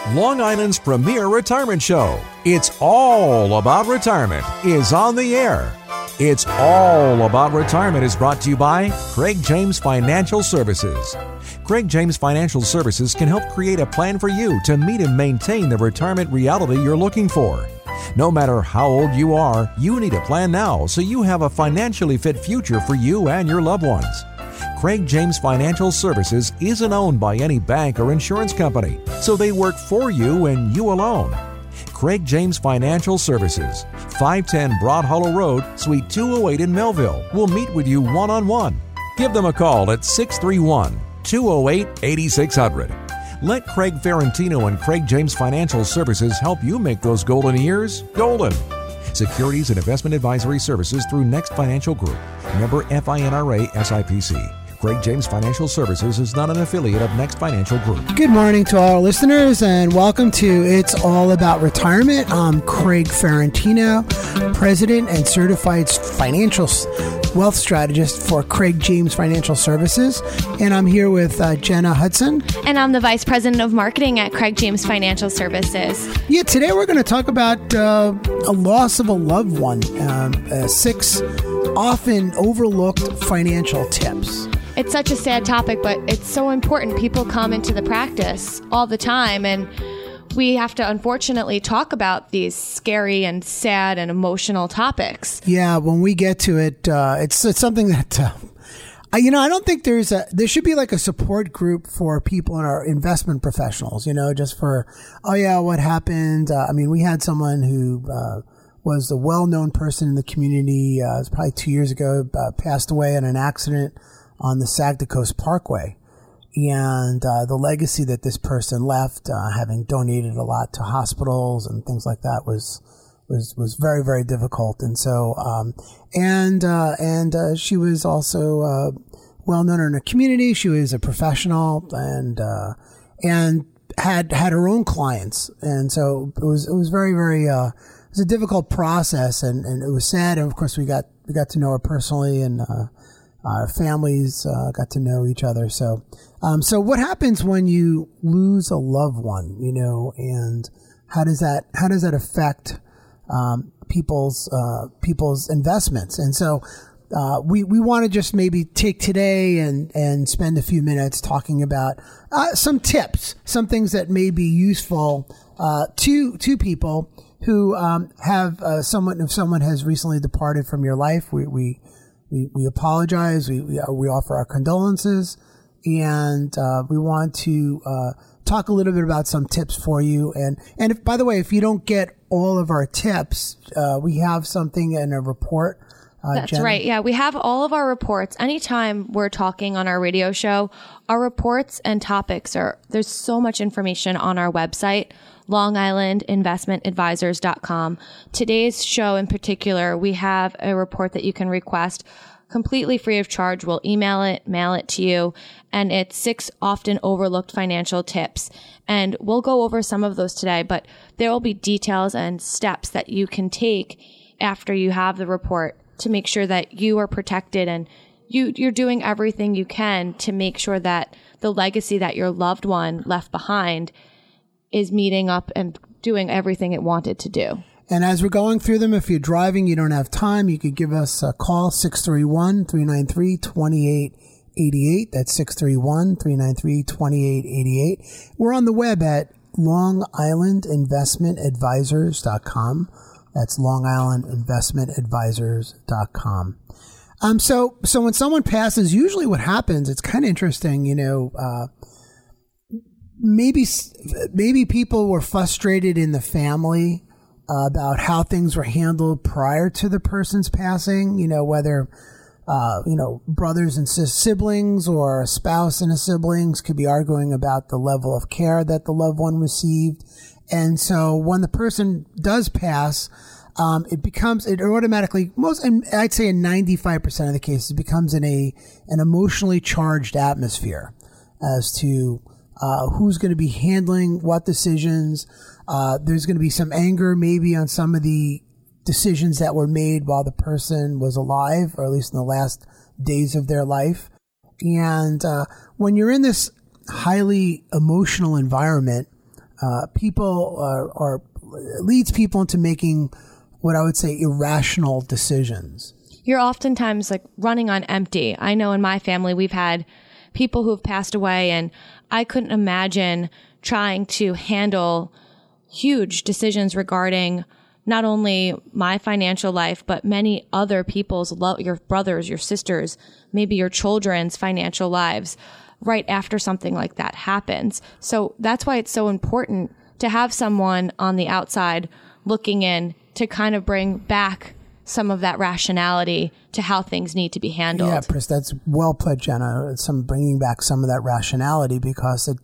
Long Island's premier retirement show. It's all about retirement is on the air. It's all about retirement is brought to you by Craig James Financial Services. Craig James Financial Services can help create a plan for you to meet and maintain the retirement reality you're looking for. No matter how old you are, you need a plan now so you have a financially fit future for you and your loved ones. Craig James Financial Services isn't owned by any bank or insurance company, so they work for you and you alone. Craig James Financial Services, 510 Broad Hollow Road, Suite 208 in Melville, will meet with you one-on-one. Give them a call at 631-208-8600. Let Craig Ferrantino and Craig James Financial Services help you make those golden years golden. Securities and investment advisory services through Next Financial Group. Member FINRA SIPC. Craig James Financial Services is not an affiliate of Next Financial Group. Good morning to all our listeners and welcome to It's All About Retirement. I'm Craig Ferrantino, President and Certified Financial Wealth Strategist for Craig James Financial Services. And I'm here with Jenna Hudson. And I'm the Vice President of Marketing at Craig James Financial Services. Yeah, today we're going to talk about a loss of a loved one. 6 often overlooked financial tips. It's such a sad topic, but it's so important. People come into the practice all the time, and we have to unfortunately talk about these scary and sad and emotional topics. Yeah, when we get to it, it's something that I don't think there should be like a support group for people in our investment professionals. Just for what happened. We had someone who was a well-known person in the community. It was probably 2 years ago. Passed away in an accident on the Sagda Coast Parkway. And the legacy that this person left, having donated a lot to hospitals and things like that, was very, very difficult. And so, she was also well known in the community. She was a professional and had her own clients. And so it was very, very it was a difficult process, and it was sad. And of course, we got to know her personally, and our families got to know each other. So what happens when you lose a loved one, and how does that affect people's investments? And so we want to just maybe take today and spend a few minutes talking about some tips, some things that may be useful to people who have someone, if someone has recently departed from your life. We apologize. We offer our condolences, and we want to talk a little bit about some tips for you. And if, by the way, if you don't get all of our tips, we have something in a report. That's Jenna? right. Yeah, we have all of our reports. Anytime we're talking on our radio show, our reports and topics there's so much information on our website, LongIslandInvestmentAdvisors.com. Today's show in particular, we have a report that you can request completely free of charge. We'll email it, mail it to you, and it's 6 often overlooked financial tips. And we'll go over some of those today, but there will be details and steps that you can take after you have the report to make sure that you are protected and you're doing everything you can to make sure that the legacy that your loved one left behind is meeting up and doing everything it wanted to do. And as we're going through them, if you're driving, you don't have time, you could give us a call, 631-393-2888. That's 631-393-2888. We're on the web at LongIslandInvestmentAdvisors.com. That's LongIslandInvestmentAdvisors.com. So when someone passes, usually what happens, it's kind of interesting, maybe people were frustrated in the family about how things were handled prior to the person's passing, whether, brothers and siblings or a spouse and a siblings could be arguing about the level of care that the loved one received. And so when the person does pass, it automatically, I'd say in 95% of the cases, becomes an emotionally charged atmosphere as to who's going to be handling what decisions. There's going to be some anger maybe on some of the decisions that were made while the person was alive, or at least in the last days of their life. And when you're in this highly emotional environment, leads people into making what I would say irrational decisions. You're oftentimes like running on empty. I know in my family, we've had people who've passed away, and I couldn't imagine trying to handle huge decisions regarding not only my financial life, but many other people's, your brothers, your sisters, maybe your children's financial lives right after something like that happens. So that's why it's so important to have someone on the outside looking in to kind of bring back some of that rationality to how things need to be handled. Yeah, Chris, that's well put, Jenna. Bringing back some of that rationality, because it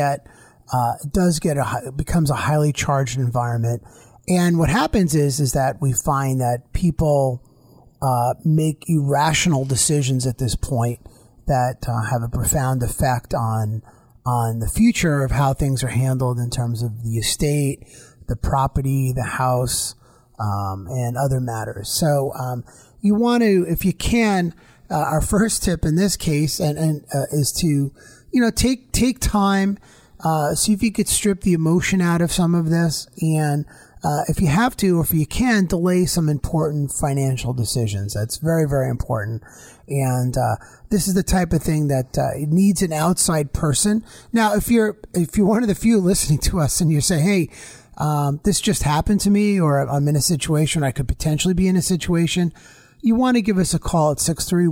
becomes a highly charged environment. And what happens is that we find that people make irrational decisions at this point that have a profound effect on the future of how things are handled in terms of the estate, the property, the house, and other matters. So you want to, if you can, our first tip in this case is to, take time, see if you could strip the emotion out of some of this, and if you have to, or if you can, delay some important financial decisions. That's very, very important. And this is the type of thing that it needs an outside person. Now, if you're one of the few listening to us and you say, hey, this just happened to me, or I'm in a situation, I could potentially be in a situation, you want to give us a call at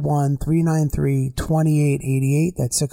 631-393-2888. That's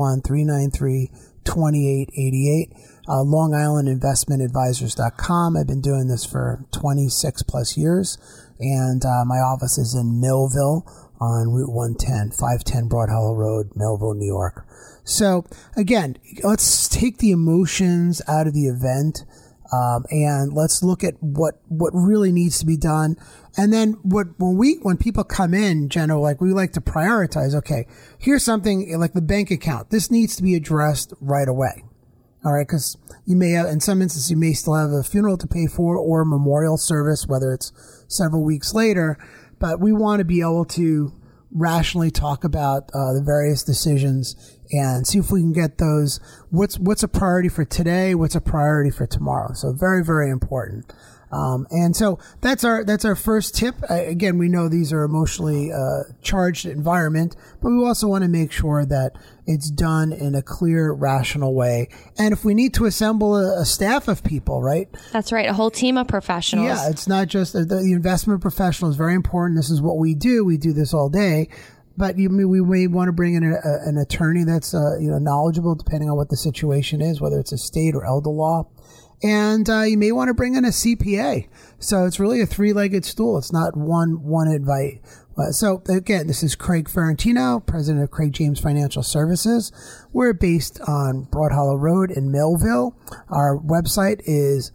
631-393-2888. LongIslandInvestmentAdvisors.com. I've been doing this for 26 plus years, and my office is in Millville on Route 110, 510 Broad Hollow Road, Millville, New York. So again, let's take the emotions out of the event. And let's look at what really needs to be done. And then when people come in, Jenna, we like to prioritize, okay, here's something like the bank account. This needs to be addressed right away. All right. Cause you may have, in some instances, you may still have a funeral to pay for or a memorial service, whether it's several weeks later, but we want to be able to rationally talk about the various decisions and see if we can get those. What's a priority for today? What's a priority for tomorrow? So very, very important. And so that's our first tip. Again, we know these are emotionally charged environment, but we also want to make sure that it's done in a clear, rational way. And if we need to assemble a staff of people, right? That's right. A whole team of professionals. Yeah, it's not just the investment professional is very important. This is what we do. We do this all day. But we may want to bring in an attorney that's knowledgeable, depending on what the situation is, whether it's estate or elder law. And you may want to bring in a CPA. So it's really a three-legged stool. It's not one advice. So again, this is Craig Ferrantino, president of Craig James Financial Services. We're based on Broad Hollow Road in Millville. Our website is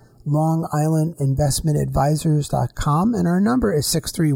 LongIslandInvestmentAdvisors.com, and our number is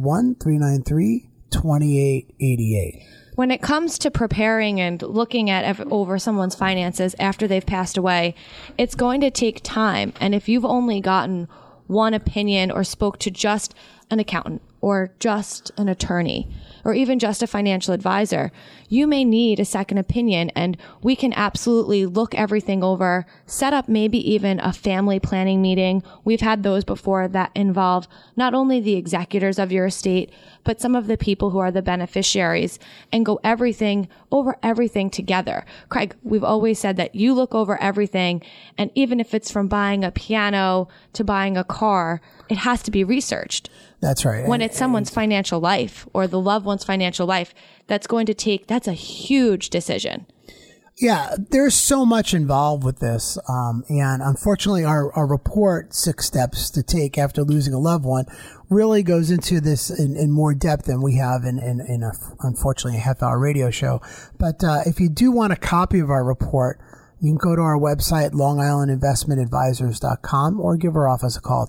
631-393-2888. When it comes to preparing and looking at over someone's finances after they've passed away, it's going to take time. And if you've only gotten one opinion or spoke to just an accountant or just an attorney or even just a financial advisor, you may need a second opinion, and we can absolutely look everything over, set up maybe even a family planning meeting. We've had those before that involve not only the executors of your estate, but some of the people who are the beneficiaries, and go over everything together. Craig, we've always said that you look over everything, and even if it's from buying a piano to buying a car, it has to be researched. That's right. When it's someone's financial life or the loved one's financial life, that's a huge decision. Yeah, there's so much involved with this. And unfortunately, our report, 6 Steps to Take After Losing a Loved One, really goes into this in more depth than we have in unfortunately, a half-hour radio show. But if you do want a copy of our report, you can go to our website, LongIslandInvestmentAdvisors.com, or give our office a call at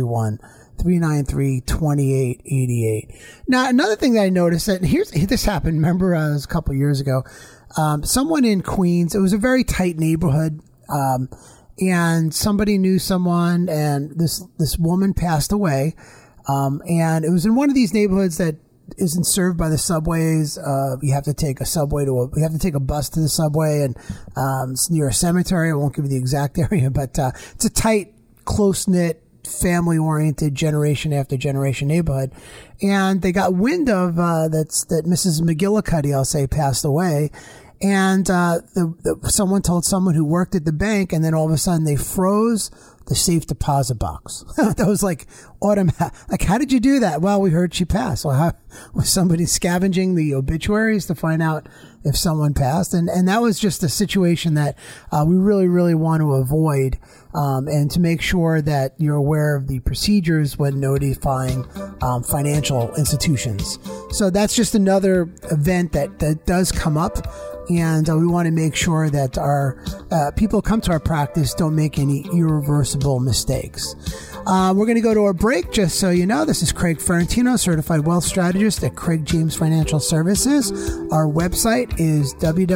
631-393-2888. Now, another thing that I noticed, that this happened, remember, it was a couple of years ago, someone in Queens, it was a very tight neighborhood, and somebody knew someone, and this woman passed away, and it was in one of these neighborhoods that isn't served by the subways. You have to take a bus to the subway, and it's near a cemetery. I won't give you the exact area, but it's a tight, close-knit, family-oriented, generation after generation neighborhood. And they got wind of that Mrs. McGillicuddy, I'll say, passed away. And someone told someone who worked at the bank, and then all of a sudden they froze the safe deposit box. That was like automatic. Like, how did you do that? Well, we heard she passed. Well, was somebody scavenging the obituaries to find out if someone passed? And that was just a situation that we really, really want to avoid, and to make sure that you're aware of the procedures when notifying financial institutions. So that's just another event that does come up. And we want to make sure that our people who come to our practice don't make any irreversible mistakes. We're going to go to a break, just so you know. This is Craig Ferrantino, Certified Wealth Strategist at Craig James Financial Services. Our website is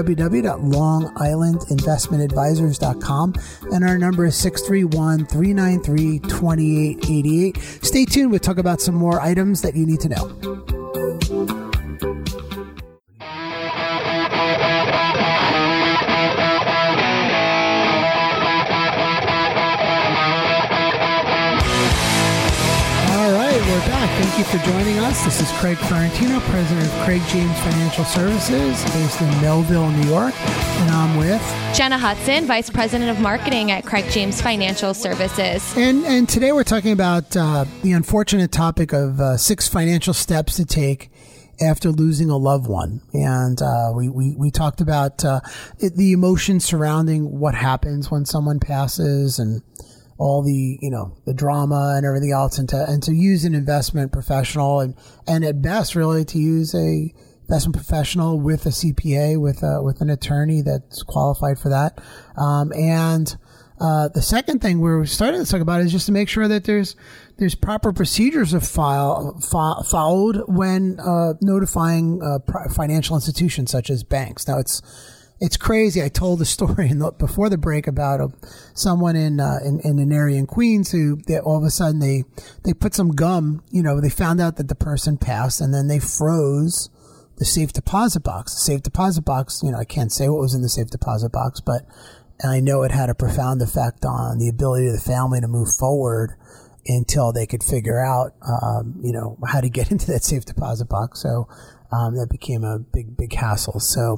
www.longislandinvestmentadvisors.com, and our number is 631-393-2888. Stay tuned. We'll talk about some more items that you need to know. We're back. Thank you for joining us. This is Craig Ferrantino, president of Craig James Financial Services, based in Melville, New York. And I'm with Jenna Hudson, vice president of marketing at Craig James Financial Services. And today we're talking about the unfortunate topic of 6 financial steps to take after losing a loved one. And we talked about the emotions surrounding what happens when someone passes, and all the, the drama and everything else, and to use an investment professional, and at best really to use a investment professional with a CPA, with an attorney that's qualified for that. The second thing we're starting to talk about is just to make sure that there's proper procedures followed when notifying financial institutions such as banks. Now it's crazy. I told a story before the break about someone in an area in Queens who all of a sudden they put some gum. They found out that the person passed, and then they froze the safe deposit box. The safe deposit box. I can't say what was in the safe deposit box, but I know it had a profound effect on the ability of the family to move forward until they could figure out, how to get into that safe deposit box. So that became a big hassle. So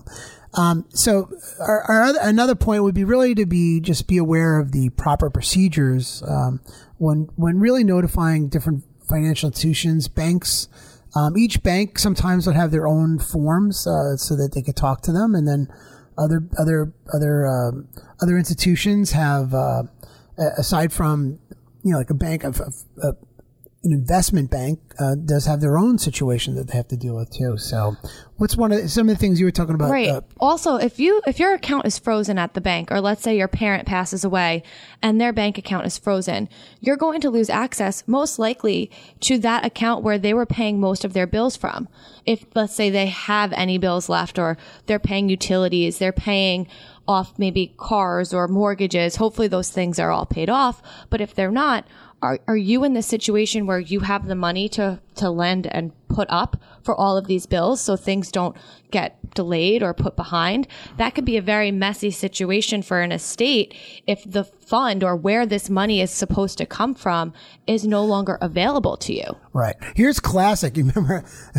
another point would be really to be aware of the proper procedures when really notifying different financial institutions, banks. Each bank sometimes would have their own forms so that they could talk to them, and then other institutions have aside from like a bank of an investment bank does have their own situation that they have to deal with too. So what's some of the things you were talking about? Right. Also, if your account is frozen at the bank, or let's say your parent passes away and their bank account is frozen, you're going to lose access most likely to that account where they were paying most of their bills from. If, let's say, they have any bills left, or they're paying utilities, they're paying off maybe cars or mortgages. Hopefully those things are all paid off. But if they're not, are you in the situation where you have the money to lend and put up for all of these bills so things don't get delayed or put behind? That could be a very messy situation for an estate if the fund or where this money is supposed to come from is no longer available to you. Right. Here's classic. You remember,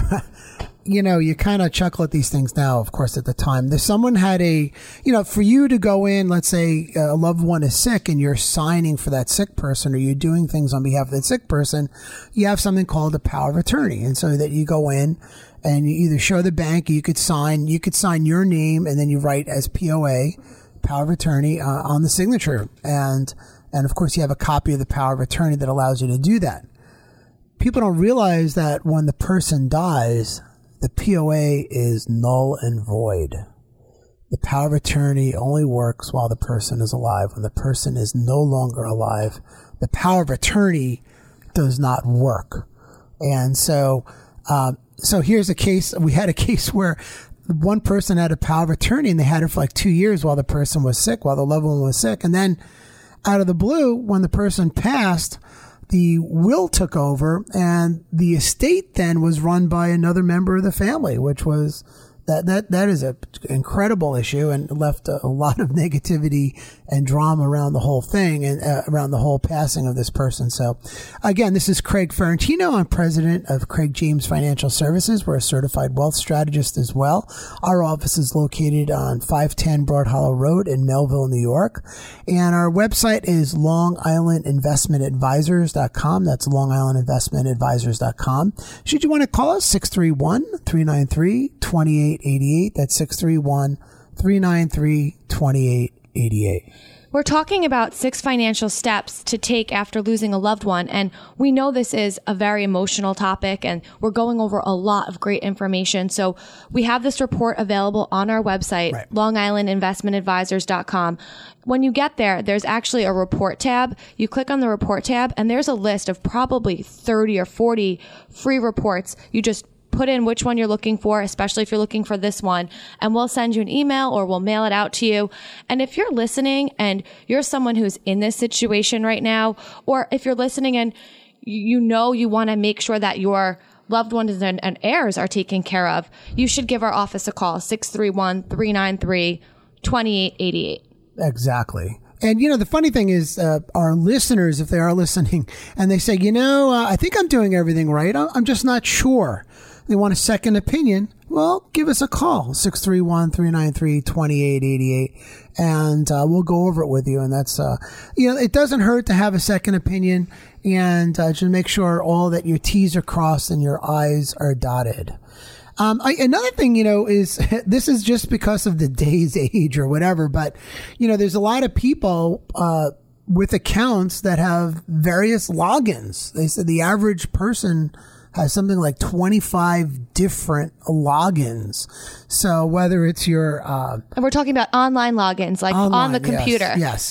you kind of chuckle at these things now, of course, at the time. There's someone had for you to go in, let's say a loved one is sick and you're signing for that sick person, or you're doing things on behalf of that sick person, you have something called a power of attorney. And so that you go in and you either show the bank, you could sign your name, and then you write as POA, power of attorney, on the signature. And of course you have a copy of the power of attorney that allows you to do that. People don't realize that when the person dies, the POA is null and void. The power of attorney only works while the person is alive. When the person is no longer alive, the power of attorney does not work. And so here's a case. We had a case where one person had a power of attorney, and they had it for like 2 years while the person was sick, while the loved one was sick. And then out of the blue, when the person passed, the will took over, and the estate then was run by another member of the family, which was that is an incredible issue and left a lot of negativity and drama around the whole thing and around the whole passing of this person. So again, this is Craig Ferrantino. I'm president of Craig James Financial Services. We're a certified wealth strategist as well. Our office is located on 510 Broad Hollow Road in Melville, New York. And our website is longislandinvestmentadvisors.com. That's longislandinvestmentadvisors.com. Should you want to call us, 631-393-2888. That's 631-393-2888. We're talking about 6 financial steps to take after losing a loved one. And we know this is a very emotional topic, and we're going over a lot of great information. So we have this report available on our website, right, longislandinvestmentadvisors.com. When you get there, there's actually a report tab. You click on the report tab, and there's a list of probably 30 or 40 free reports. You just put in which one you're looking for, especially if you're looking for this one, and we'll send you an email or we'll mail it out to you. And if you're listening and you're someone who's in this situation right now, or if you're listening and you know you want to make sure that your loved ones and heirs are taken care of, you should give our office a call, 631-393-2888. Exactly. And, the funny thing is, our listeners, if they are listening, and they say, I think I'm doing everything right, I'm just not sure. They want a second opinion. Well, give us a call, 631-393-2888, and we'll go over it with you. And that's, it doesn't hurt to have a second opinion, and just make sure all that your T's are crossed and your I's are dotted. Another thing, is this is just because of the day's age or whatever, but, there's a lot of people with accounts that have various logins. They said the average person has something like 25 different logins. So whether it's your... and we're talking about online logins, like online, on the computer. Yes.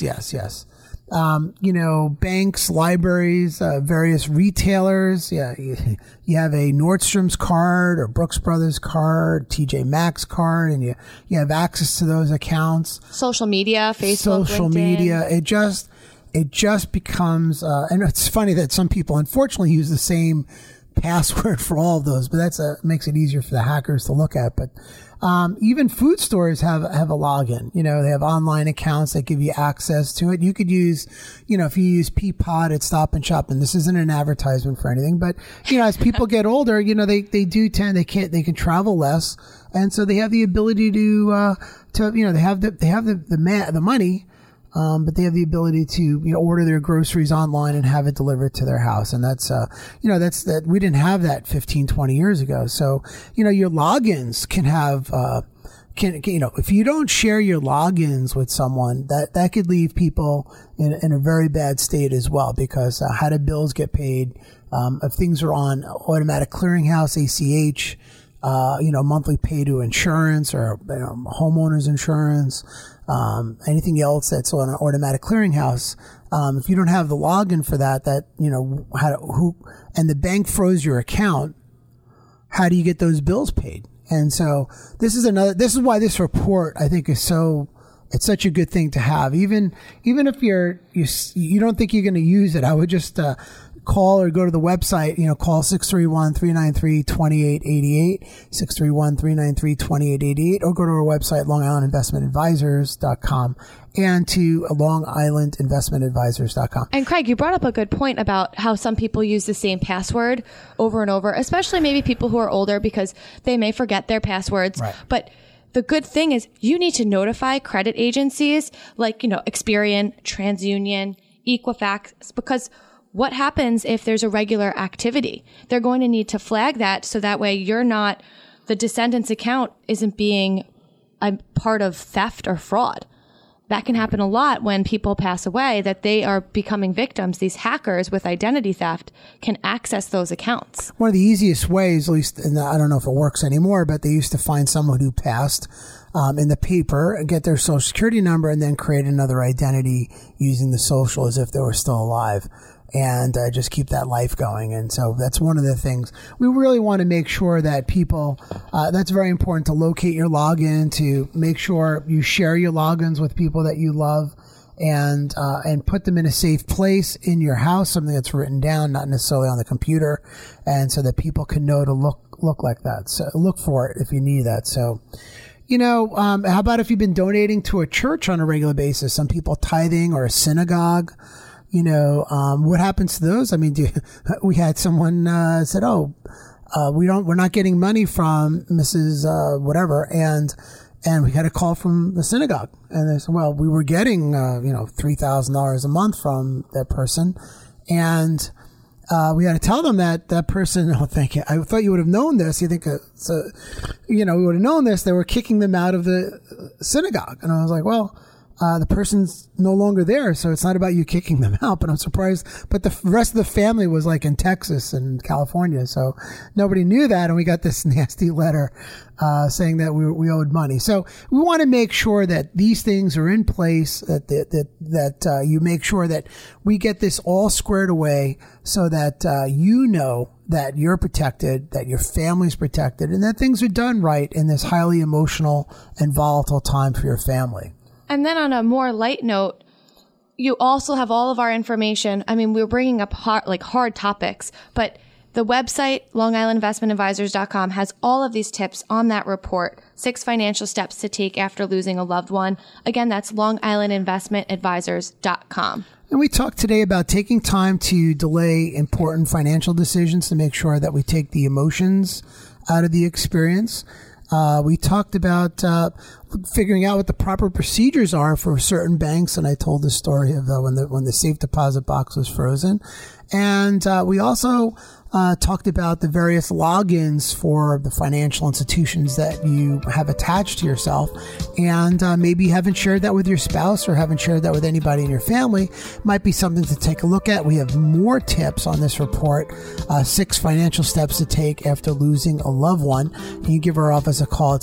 Banks, libraries, various retailers. Yeah, you have a Nordstrom's card or Brooks Brothers card, TJ Maxx card, and you have access to those accounts. Social media, Facebook, Social LinkedIn. Media. It just becomes... and it's funny that some people, unfortunately, use the same password for all of those, but that's makes it easier for the hackers to look at. But even food stores have a login. They have online accounts that give you access to it. You could use, if you use Peapod at Stop and Shop, and this isn't an advertisement for anything, but as people get older, they can travel less, and so they have the ability to they have the money. But they have the ability to, order their groceries online and have it delivered to their house. And that's, we didn't have that 15, 20 years ago. So, your logins can have, if you don't share your logins with someone, that could leave people in a very bad state as well, because how do bills get paid? If things are on automatic clearinghouse, ACH, monthly pay to insurance or homeowners insurance, anything else that's on an automatic clearinghouse. If you don't have the login for that, and the bank froze your account, how do you get those bills paid? And so this is why this report, I think, it's such a good thing to have. Even if you don't think you're going to use it, I would just, call or go to the website, call 631-393-2888, 631-393-2888, or go to our website, longislandinvestmentadvisors.com, and to longislandinvestmentadvisors.com. And Craig, you brought up a good point about how some people use the same password over and over, especially maybe people who are older, because they may forget their passwords. Right. But the good thing is you need to notify credit agencies like, Experian, TransUnion, Equifax, because what happens if there's a regular activity? They're going to need to flag that, so that way the descendant's account isn't being a part of theft or fraud. That can happen a lot when people pass away, that they are becoming victims. These hackers with identity theft can access those accounts. One of the easiest ways, at least, and I don't know if it works anymore, but they used to find someone who passed in the paper, get their social security number, and then create another identity using the social as if they were still alive. And just keep that life going. And so that's one of the things we really want to make sure that people, that's very important, to locate your login, to make sure you share your logins with people that you love, and put them in a safe place in your house, something that's written down, not necessarily on the computer, and so that people can know to look like that. So look for it if you need that. So, how about if you've been donating to a church on a regular basis? Some people tithing, or a synagogue. What happens to those? I mean, we had someone said, we're not getting money from Mrs. Whatever, and we had a call from the synagogue, and they said, well, we were getting $3,000 a month from that person, and we had to tell them that person. Oh, thank you. I thought you would have known this. You think we would have known this. They were kicking them out of the synagogue, and I was like, well, the person's no longer there, so it's not about you kicking them out. But I'm surprised. But the rest of the family was like in Texas and California, so nobody knew that, and we got this nasty letter saying that we owed money. So we want to make sure that these things are in place, that you make sure that we get this all squared away, so that that you're protected, that your family's protected, and that things are done right in this highly emotional and volatile time for your family. And then on a more light note, you also have all of our information. I mean, we're bringing up hard topics, but the website, LongIslandInvestmentAdvisors.com, has all of these tips on that report, 6 financial steps to take after losing a loved one. Again, that's LongIslandInvestmentAdvisors.com. And we talked today about taking time to delay important financial decisions to make sure that we take the emotions out of the experience. We talked about figuring out what the proper procedures are for certain banks, and I told the story of when the safe deposit box was frozen. And we also talked about the various logins for the financial institutions that you have attached to yourself, and maybe you haven't shared that with your spouse or haven't shared that with anybody in your family. Might be something to take a look at. We have more tips on this report, 6 financial steps to take after losing a loved one. You can give our office a call at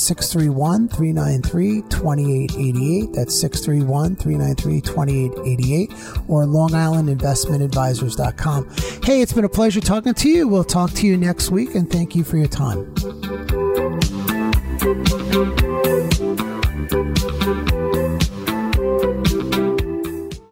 631-393-2888. That's 631-393-2888, or LongIslandInvestmentAdvisors.com. Hey, it's been a pleasure talking to you. We'll talk to you next week, and thank you for your time.